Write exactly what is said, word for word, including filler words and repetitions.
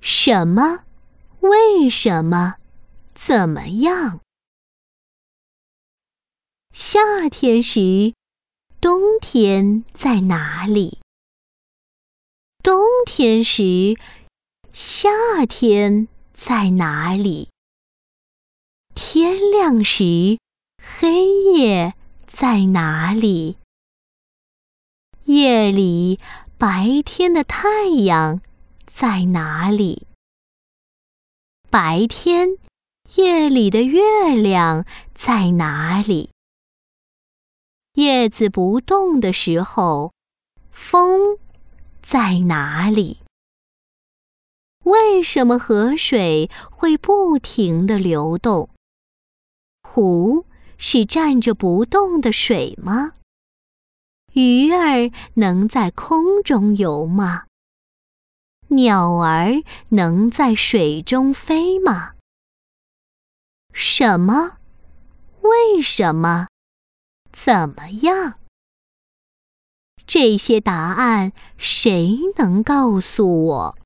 什么？为什么？怎么样？夏天时，冬天在哪里？冬天时，夏天在哪里？天亮时，黑夜在哪里？夜里，白天的太阳在哪里？白天，夜里的月亮在哪里？叶子不动的时候，风在哪里？为什么河水会不停地流动？湖是站着不动的水吗？鱼儿能在空中游吗？鸟儿能在水中飞吗？什么？为什么？怎么样？这些答案谁能告诉我？